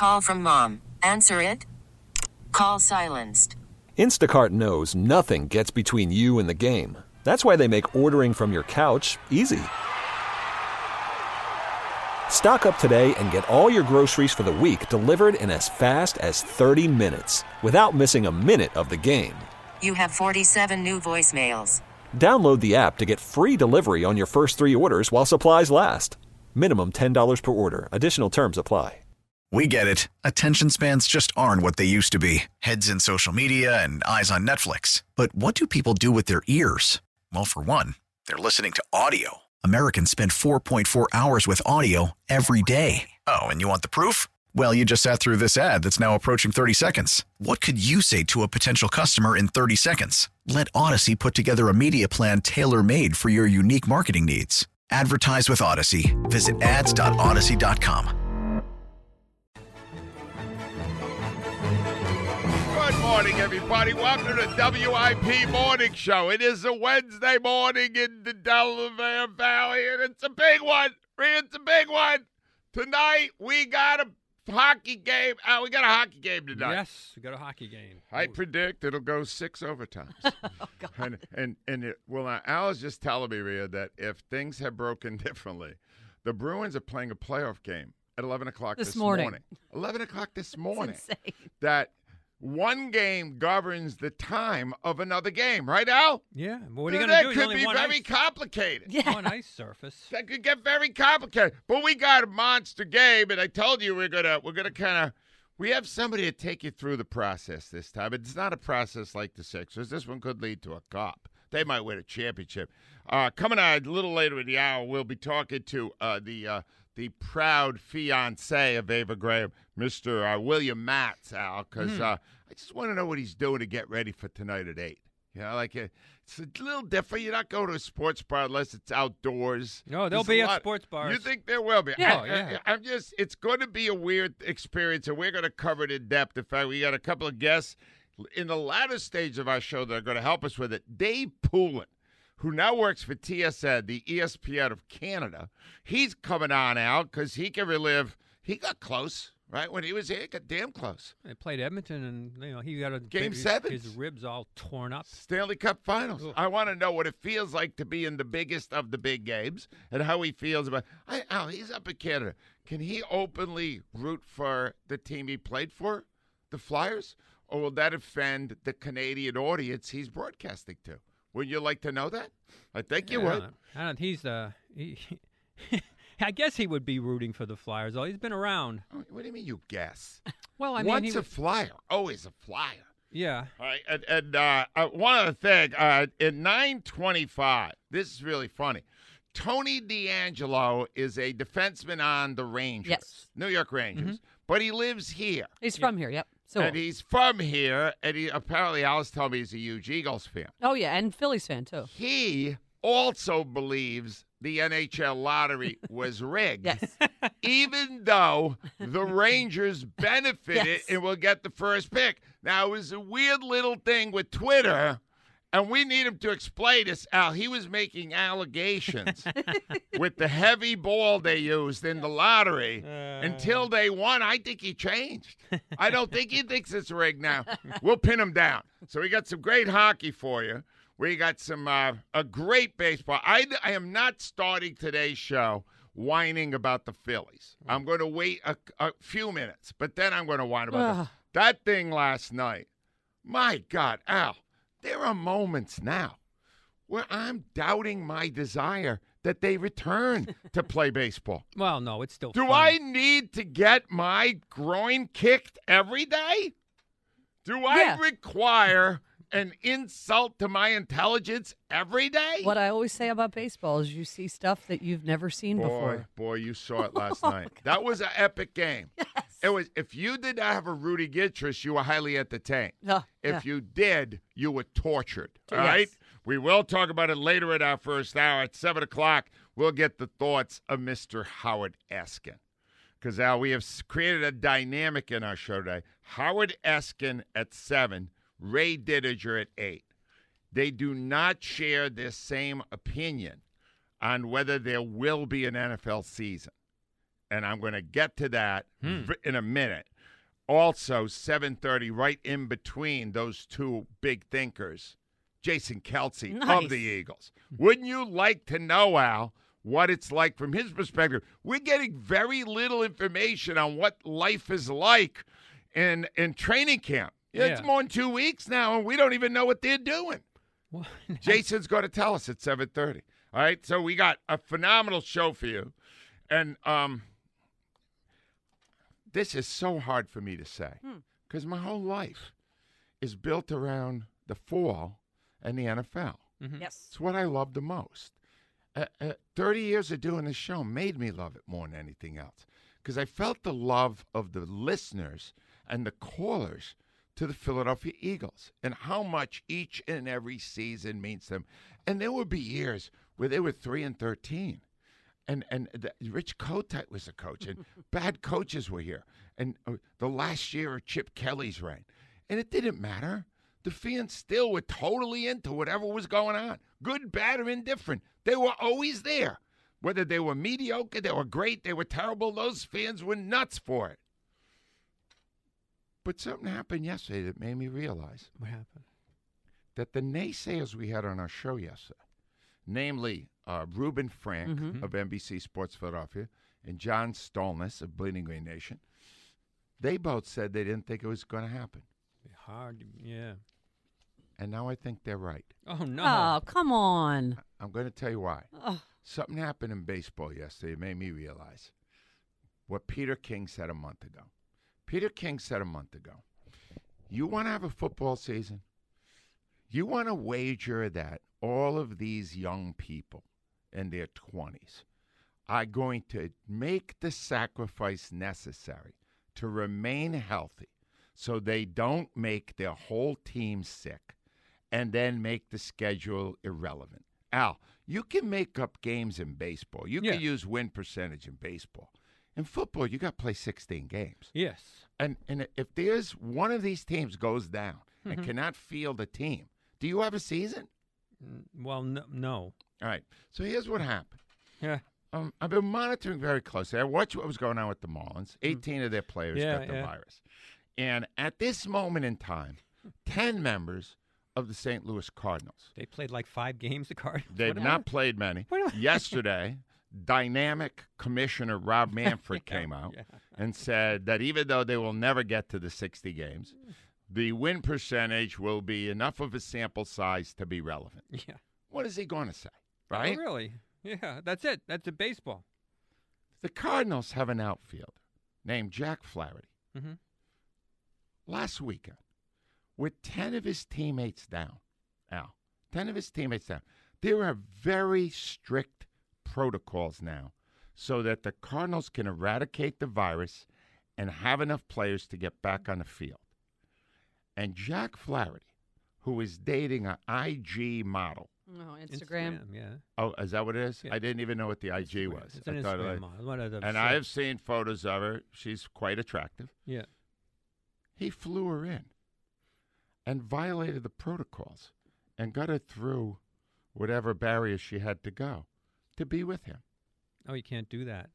Call from mom. Answer it. Call silenced. Instacart knows nothing gets between you and the game. That's why they make ordering from your couch easy. Stock up today and get all your groceries for the week delivered in as fast as 30 minutes without missing a minute of the game. You have 47 new voicemails. Download the app to get free delivery on your first 3 orders while supplies last. Minimum $10 per order. Additional terms apply. We get it. Attention spans just aren't what they used to be. Heads in social media and eyes on Netflix. But what do people do with their ears? Well, for one, they're listening to audio. Americans spend 4.4 hours with audio every day. Oh, and you want the proof? Well, you just sat through this ad that's now approaching 30 seconds. What could you say to a potential customer in 30 seconds? Let Odyssey put together a media plan tailor-made for your unique marketing needs. Advertise with Odyssey. Visit ads.odyssey.com. Good morning, everybody. Welcome to the WIP Morning Show. It is a Wednesday morning in the Delaware Valley, and it's a big one. It's a big one. Tonight, we got a hockey game. We got a hockey game tonight. Yes, we got a hockey game. I predict it'll go 6 overtimes. Oh, God. Now, Al is just telling me, Rhea, that if things have broken differently, the Bruins are playing a playoff game at 11 o'clock this morning. 11 o'clock this morning. That's insane. That one game governs the time of another game, right, Al? Yeah, but what are you going to do? That could be very complicated. Yeah. One ice surface. That could get very complicated. But we got a monster game, and I told you we're gonna kind of. We have somebody to take you through the process this time. It's not a process like the Sixers. This one could lead to a cup. They might win a championship. Coming out a little later in the hour, we'll be talking to the proud fiancé of Ava Graham, Mr. William Matz, Al, because I just want to know what he's doing to get ready for tonight at 8. You know, it's a little different. You're not going to a sports bar unless it's outdoors. No, they'll be at sports bars. You think there will be? Yeah. It's going to be a weird experience, and we're going to cover it in depth. In fact, we got a couple of guests in the latter stage of our show that are going to help us with it. Dave Poulin, who now works for TSN, the ESPN of Canada. He's coming on out because he can relive. He got close, right? When he was here, he got damn close. They played Edmonton, and he got Game 7. His ribs all torn up. Stanley Cup Finals. Ugh. I want to know what it feels like to be in the biggest of the big games and how he feels about. Al, he's up in Canada. Can he openly root for the team he played for, the Flyers, or will that offend the Canadian audience he's broadcasting to? Would you like to know that? I think you would. I guess he would be rooting for the Flyers, though. He's been around. What do you mean you guess? Well, I mean, once a Flyer, always a Flyer. Yeah. All right, and one other thing, in 925, this is really funny. Tony D'Angelo is a defenseman on the Rangers, Yes. New York Rangers, but he lives here. He's from here, yep. So, And he's from here, and he apparently, Alice told me he's a huge Eagles fan. oh, yeah, and Phillies fan, too. He also believes the NHL lottery was rigged. Yes. Even though the Rangers benefited Yes. and will get the first pick. Now, it was a weird little thing with Twitter, and we need him to explain this, Al. He was making allegations with the heavy ball they used in the lottery until they won. I think he changed. I don't think he thinks it's rigged now. We'll pin him down. So we got some great hockey for you. We got some a great baseball. I am not starting today's show whining about the Phillies. I'm going to wait a few minutes, but then I'm going to whine about that thing last night. My God, Al, there are moments now where I'm doubting my desire that they return to play baseball. Well, no, it's still Do fun. I need to get my groin kicked every day? Do I Yeah. require an insult to my intelligence every day? What I always say about baseball is you see stuff that you've never seen before. Boy, you saw it last night. That was an epic game. Yes. It was. If you did not have a Rudy Gittrus, you were highly entertained. If Yeah. you did, you were tortured. All Yes. right? We will talk about it later in our first hour at 7 o'clock. We'll get the thoughts of Mr. Howard Eskin. Because, Al, we have created a dynamic in our show today. Howard Eskin at 7, Ray Didiger at 8. They do not share this same opinion on whether there will be an NFL season. And I'm going to get to that in a minute. Also, 7:30, right in between those two big thinkers, Jason Kelce Nice. of the Eagles. Wouldn't you like to know, Al, what it's like from his perspective? We're getting very little information on what life is like in training camp. It's Yeah. more than 2 weeks now, and we don't even know what they're doing. Well, Jason's going to tell us at 7:30. All right, so we got a phenomenal show for you. And this is so hard for me to say because my whole life is built around the fall and the NFL. Yes. It's what I love the most. 30 years of doing this show made me love it more than anything else because I felt the love of the listeners and the callers to the Philadelphia Eagles and how much each and every season means to them. And there would be years where they were 3-13. And Rich Kotite was the coach, and bad coaches were here. And the last year of Chip Kelly's reign. And it didn't matter. The fans still were totally into whatever was going on. Good, bad, or indifferent. They were always there. Whether they were mediocre, they were great, they were terrible, those fans were nuts for it. But something happened yesterday that made me realize what happened? that the naysayers we had on our show yesterday, namely Reuben Frank of NBC Sports Philadelphia and John Stolness of Bleeding Green Nation, they both said they didn't think it was going to happen. Hard, yeah. And now I think they're right. Oh, no. Oh, come on. I'm going to tell you why. Oh. Something happened in baseball yesterday. It made me realize what Peter King said a month ago. Peter King said a month ago, you want to have a football season? You want to wager that all of these young people in their 20s are going to make the sacrifice necessary to remain healthy so they don't make their whole team sick and then make the schedule irrelevant. Al, you can make up games in baseball. You can use win percentage in baseball. In football, you got to play 16 games. Yes. And if there's one of these teams goes down and cannot field a team, do you have a season? Well, no. All right. So here's what happened. Yeah. I've been monitoring very closely. I watched what was going on with the Marlins. 18 of their players got the virus. And at this moment in time, 10 members of the St. Louis Cardinals. They played like 5 games, the Cardinals. They've not played many. Yesterday, dynamic Commissioner Rob Manfred came out and said that even though they will never get to the 60 games, the win percentage will be enough of a sample size to be relevant. Yeah. What is he going to say, right? Oh, really? Yeah, that's it. That's a baseball. The Cardinals have an outfielder named Jack Flaherty. Mm-hmm. Last weekend, with 10 of his teammates down, Al, 10 of his teammates down, there are very strict protocols now so that the Cardinals can eradicate the virus and have enough players to get back on the field. And Jack Flaherty, who is dating an IG model. Oh, Instagram. Yeah. Oh, is that what it is? Yeah. I didn't even know what the IG was. It's an I thought Instagram it- model. One of the and sites. I have seen photos of her. She's quite attractive. Yeah. He flew her in and violated the protocols and got her through whatever barriers she had to go to be with him. Oh, you can't do that.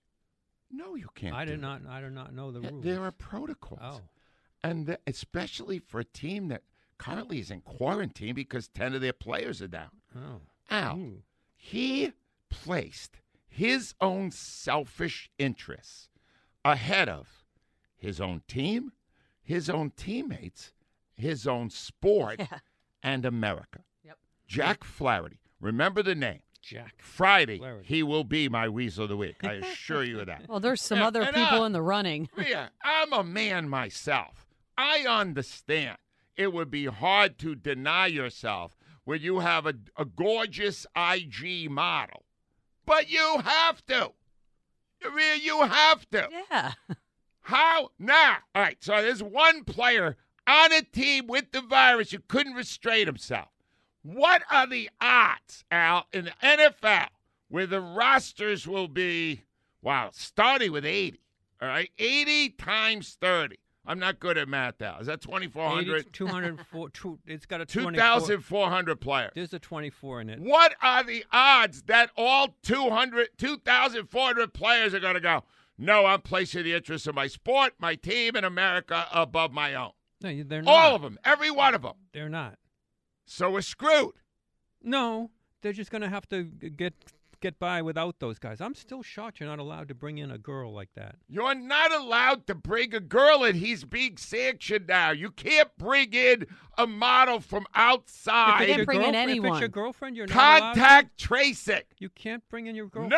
No, you can't. I do did that. not know the rules. There are protocols. Oh. And especially for a team that currently is in quarantine because 10 of their players are down. Oh. Al, Ooh. he placed his own selfish interests ahead of his own team, his own teammates, his own sport, and America. Yep. Jack Flaherty. Remember the name. Jack. Friday, Flaherty. he will be my Weasel of the Week. I assure you of that. Well, there's some Yeah, other and, people in the running. Yeah, I'm a man myself. I understand it would be hard to deny yourself when you have a gorgeous IG model. But you have to. You have to. Yeah. How? Now, all right, so there's one player on a team with the virus who couldn't restrain himself. What are the odds, Al, in the NFL where the rosters will be, starting with 80, all right? 80 times 30. I'm not good at math, Al. Is that 2,400? 204. It's got a 24. 2,400 players. There's a 24 in it. What are the odds that all 2,400 players are going to go, No, I'm placing the interests of my sport, my team, and America above my own. No, they're not. All of them. Every one of them. They're not. So we're screwed. No, they're just going to have to get by without those guys. I'm still shocked you're not allowed to bring in a girl like that. You're not allowed to bring a girl in. He's being sanctioned now. You can't bring in a model from outside. can't bring in If anyone. it's your girlfriend, you're not allowed. Contact tracing. You can't bring in your girlfriend.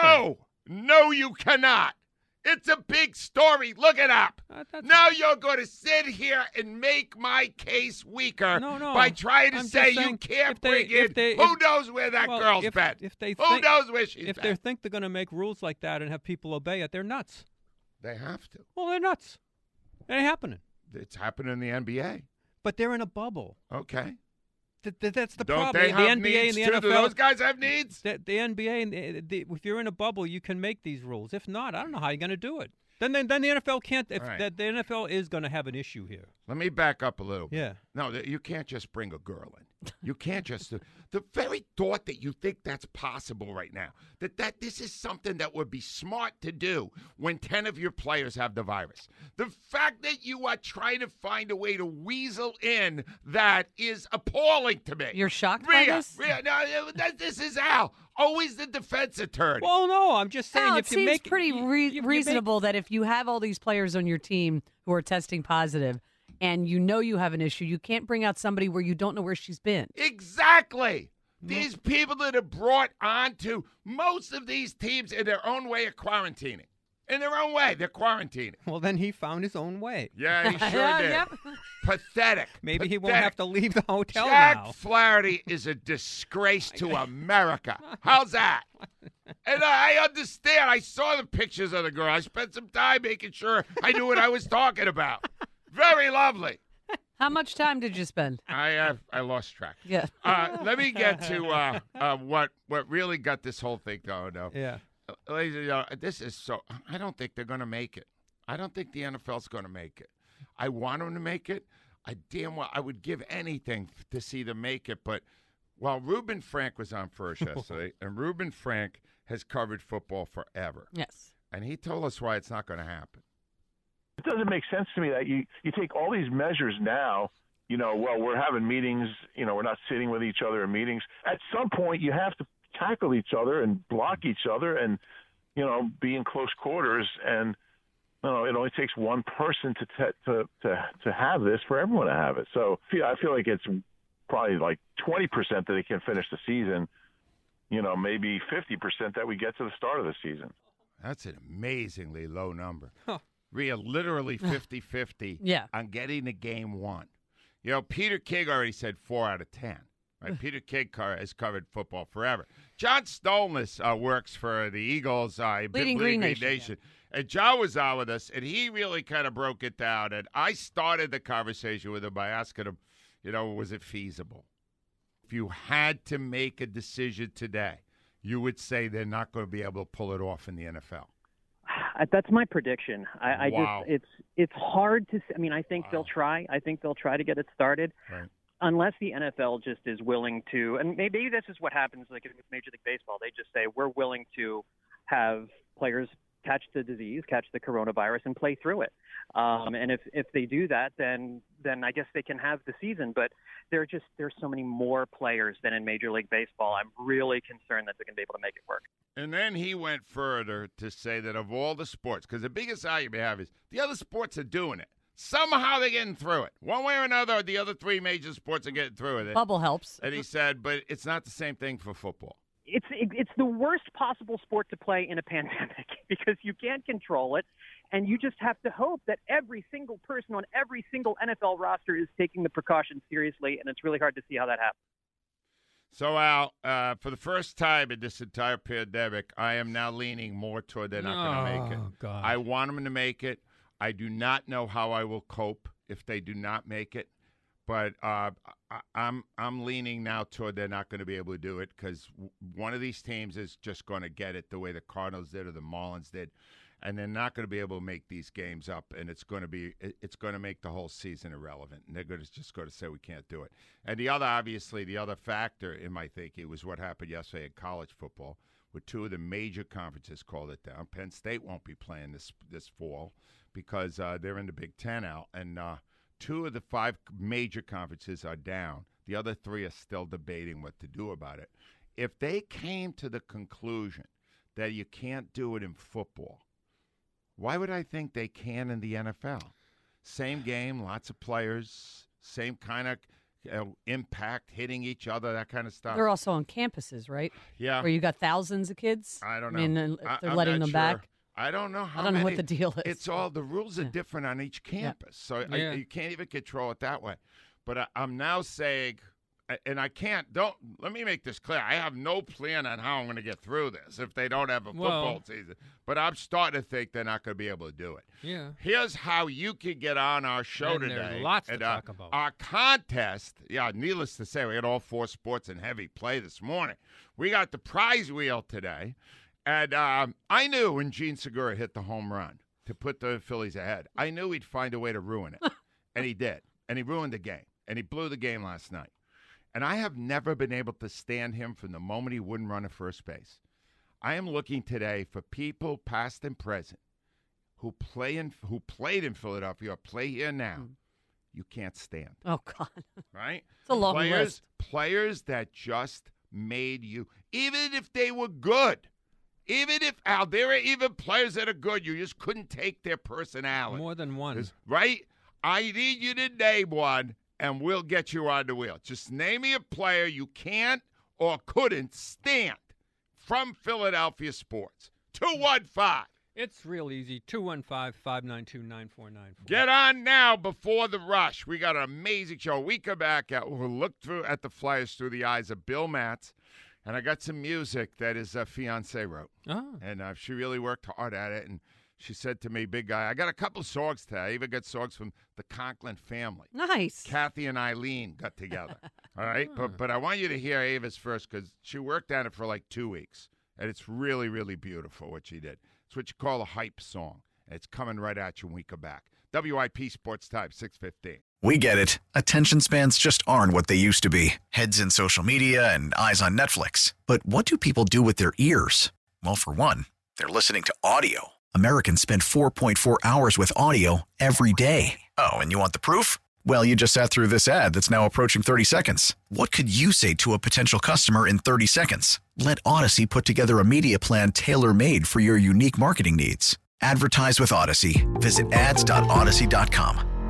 No, you cannot. It's a big story. Look it up. Now you're going to sit here and make my case weaker by trying to I'm say just saying, you can't if they- bring in. if they- Who if- knows where that Well, girl's if- been? if they Who think- knows where she's If been? they think they're going to make rules like that and have people obey it, they're nuts. They have to. Well, they're nuts. It ain't happening. It's happening in the NBA. But they're in a bubble. Okay. That's the Don't problem. they The have NBA needs and the too? NFL. Do those guys have needs? The NBA and if you're in a bubble, you can make these rules. If not, I don't know how you're going to do it. Then the NFL can't. If Right. the NFL is going to have an issue here. Let me back up a little bit. Yeah. No, you can't just bring a girl in. You can't just. The very thought that you think that's possible right now, that this is something that would be smart to do when 10 of your players have the virus. The fact that you are trying to find a way to weasel in that is appalling to me. You're shocked by this? This is Al. Always the defense attorney. Well, no, I'm just saying Well, if it you seems make pretty you make- reasonable that if you have all these players on your team who are testing positive and you know you have an issue, you can't bring out somebody where you don't know where she's been. Exactly. These people that are brought onto most of these teams in their own way of quarantining. In their own way, they're quarantining. Well, then he found his own way. Yeah, he sure Yeah, did. yep. Pathetic. Maybe he won't Pathetic. have to leave the hotel Jack now. Flaherty is a disgrace to America. How's that? And I understand. I saw the pictures of the girl. I spent some time making sure I knew what I was talking about. Very lovely. How much time did you spend? I lost track. Yeah. Let me get to what really got this whole thing going, though. Yeah. Ladies and gentlemen, this is so. I don't think they're going to make it. I don't think the NFL's going to make it. I want them to make it. I would give anything to see them make it. But while Reuben Frank was on first yesterday, and Reuben Frank has covered football forever, Yes. and he told us why it's not going to happen. It doesn't make sense to me that you take all these measures now, we're having meetings, we're not sitting with each other in meetings. At some point, you have to tackle each other and block each other and, be in close quarters. And, it only takes one person to have this for everyone to have it. So I feel like it's probably like 20% that they can finish the season, maybe 50% that we get to the start of the season. That's an amazingly low number. We are literally 50-50 Yeah. on getting to game one. Peter King already said 4 out of 10. Right? Peter King has covered football forever. John Stolness works for the Eagles, Bleeding Green Nation. And John was on with us, and he really kind of broke it down. And I started the conversation with him by asking him, was it feasible? If you had to make a decision today, you would say they're not going to be able to pull it off in the NFL. That's my prediction. Wow. It's hard to. I mean, I think they'll try. I think they'll try to get it started, Right. unless the NFL just is willing to. And maybe this is what happens, like with Major League Baseball. They just say we're willing to have players catch the disease, catch the coronavirus, and play through it. And if they do that, then I guess they can have the season. But there's so many more players than in Major League Baseball. I'm really concerned that they're going to be able to make it work. And then he went further to say that of all the sports, because the biggest argument we have is the other sports are doing it. Somehow they're getting through it. One way or another, the other three major sports are getting through it. Bubble helps. And he said, but it's not the same thing for football. It's the worst possible sport to play in a pandemic because you can't control it, and you just have to hope that every single person on every single NFL roster is taking the precautions seriously, and it's really hard to see how that happens. So, Al, for the first time in this entire pandemic, I am now leaning more toward they're not going to make it. Oh, God. I want them to make it. I do not know how I will cope if they do not make it. But I'm leaning now toward they're not going to be able to do it because one of these teams is just going to get it the way the Cardinals did or the Marlins did, and they're not going to be able to make these games up, and it's going to make the whole season irrelevant, and they're just going to say we can't do it. And the other factor in my thinking was what happened yesterday in college football, with 2 of the major conferences called it down. Penn State won't be playing this fall because they're in the Big Ten out, and 2 of the 5 major conferences are down. The other 3 are still debating what to do about it. If they came to the conclusion that you can't do it in football, why would I think they can in the NFL? Same game, lots of players, same kind of impact, hitting each other, that kind of stuff. They're also on campuses, right? Yeah. Where you got thousands of kids. I don't know. I mean, they're I'm letting not them sure. back. I don't know how I don't know many. what the deal is. It's all, the rules are different on each campus. So you can't even control it that way. But I'm now saying, and I can't, let me make this clear. I have no plan on how I'm going to get through this if they don't have a football season. But I'm starting to think they're not going to be able to do it. Yeah. Here's how you can get on our show And today. there's lots to talk about. Our contest, needless to say, we had all 4 sports in heavy play this morning. We got the prize wheel today. And I knew when Gene Segura hit the home run to put the Phillies ahead, I knew he'd find a way to ruin it. And he did. And he ruined the game. And he blew the game last night. And I have never been able to stand him from the moment he wouldn't run at first base. I am looking today for people, past and present, who played in Philadelphia or play here now. You can't stand. Oh, God. Right? It's a long list. Players that just made you, even if they were good. Even if, Al, there are even players that are good, you just couldn't take their personality. More than one. Right? I need you to name one, and we'll get you on the wheel. Just name me a player you can't or couldn't stand from Philadelphia sports. 215. It's real easy. 215-592-9494. Get on now before the rush. We got an amazing show. We come back, we'll look at the Flyers through the eyes of Bill Matz. And I got some music that his fiancée wrote. Oh. And she really worked hard at it. And she said to me, big guy, I got a couple songs today. I even got songs from the Conklin family. Nice. Kathy and Eileen got together. All right? But I want you to hear Ava's first because she worked on it for like 2 weeks. And it's really, really beautiful what she did. It's what you call a hype song. And it's coming right at you when we come back. WIP Sports Time, 6:15. We get it. Attention spans just aren't what they used to be. Heads in social media and eyes on Netflix. But what do people do with their ears? Well, for one, they're listening to audio. Americans spend 4.4 hours with audio every day. Oh, and you want the proof? Well, you just sat through this ad that's now approaching 30 seconds. What could you say to a potential customer in 30 seconds? Let Odyssey put together a media plan tailor-made for your unique marketing needs. Advertise with Odyssey. Visit ads.odyssey.com.